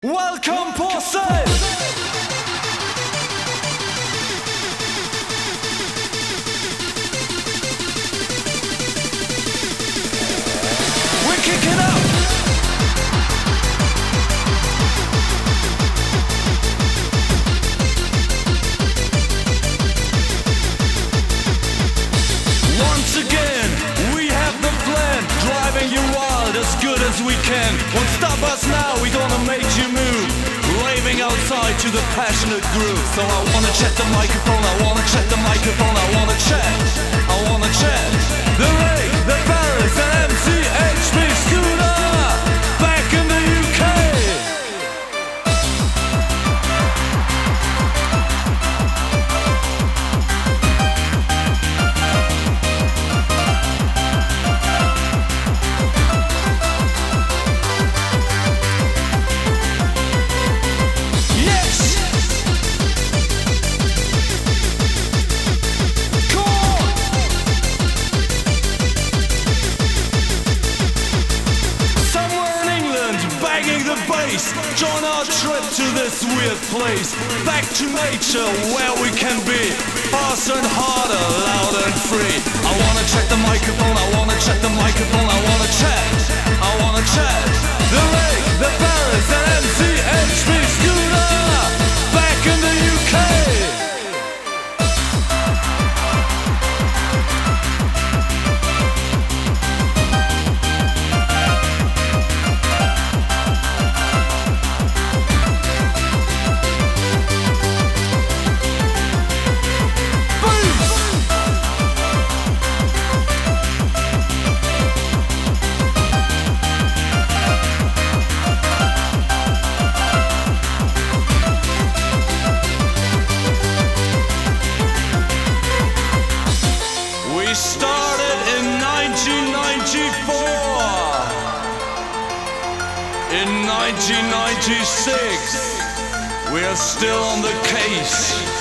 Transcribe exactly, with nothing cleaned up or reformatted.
Welcome, Posse! We're kicking up! Once again, we have the plan, driving you wild as good as we can. Won't stop us now, we gonna make you move, raving outside to the passionate groove. So I wanna check the microphone, I wanna check the microphone, I wanna check, I wanna check the Ray, the Paris, and M C H P Scooter back in the U K. Join our trip to this weird place, back to nature where we can be faster and harder, loud and free. I wanna check the microphone, I wanna check the microphone, I wanna check, I wanna check the Ray, the Paris, and M C H P Scooter back in the U K. We started in nineteen ninety-four. In nineteen ninety-six, we are still on the case.